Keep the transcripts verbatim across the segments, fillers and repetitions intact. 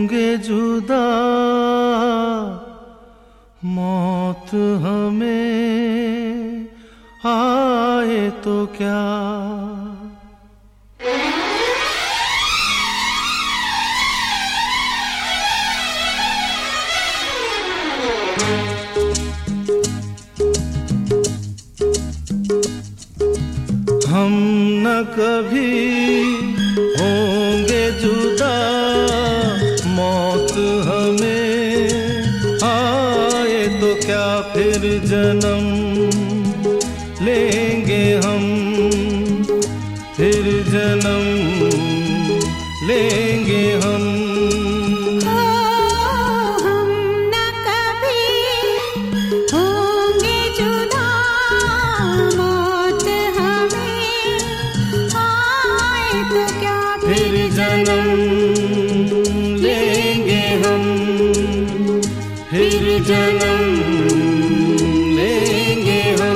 होंगे जुदा, मौत हमें आए तो क्या। हम न कभी होंगे जुदा, मौत हमें आए तो क्या, फिर जन्म लेंगे हम, फिर जन्म लेंगे हम। फिर जन्म लेंगे हम, फिर जन्म लेंगे हम।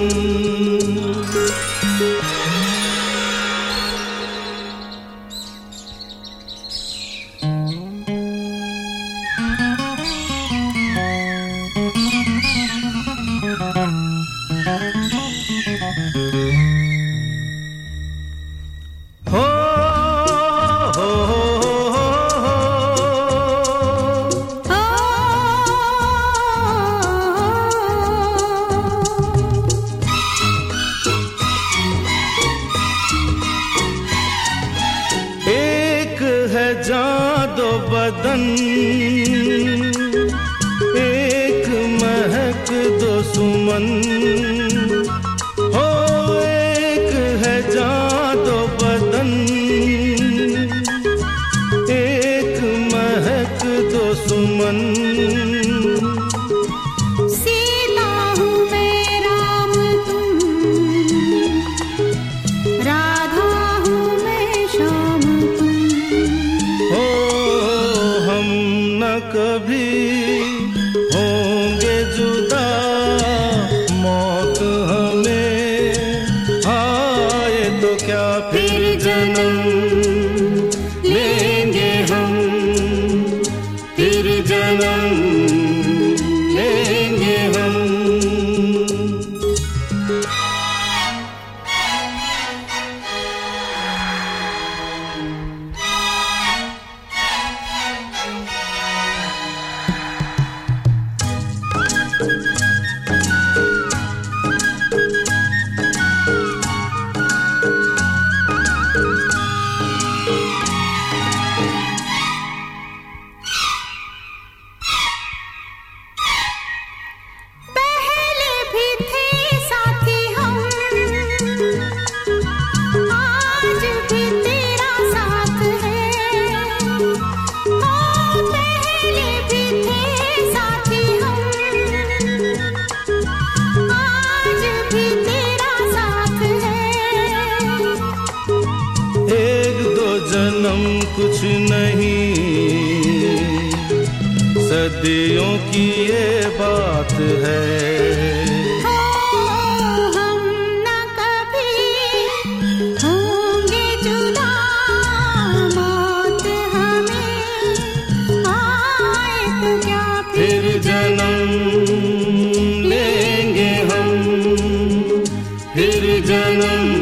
जान दो बदन, एक महक दो सुमन, हो एक है जान दो बदन, एक महक दो सुमन। सीता हूँ मैं राम तुम, राधा हूँ मैं श्याम तुम। कभी होंगे जुदा, मौत हमें आए तो क्या, फिर जन्म लेंगे हम, फिर जन्म लेंगे हम। जन्म कुछ नहीं, सदियों की ये बात है। हो हम न कभी होंगे जुदा, मौत हमें आए तो क्या, फिर जन्म लेंगे हम, फिर जन्म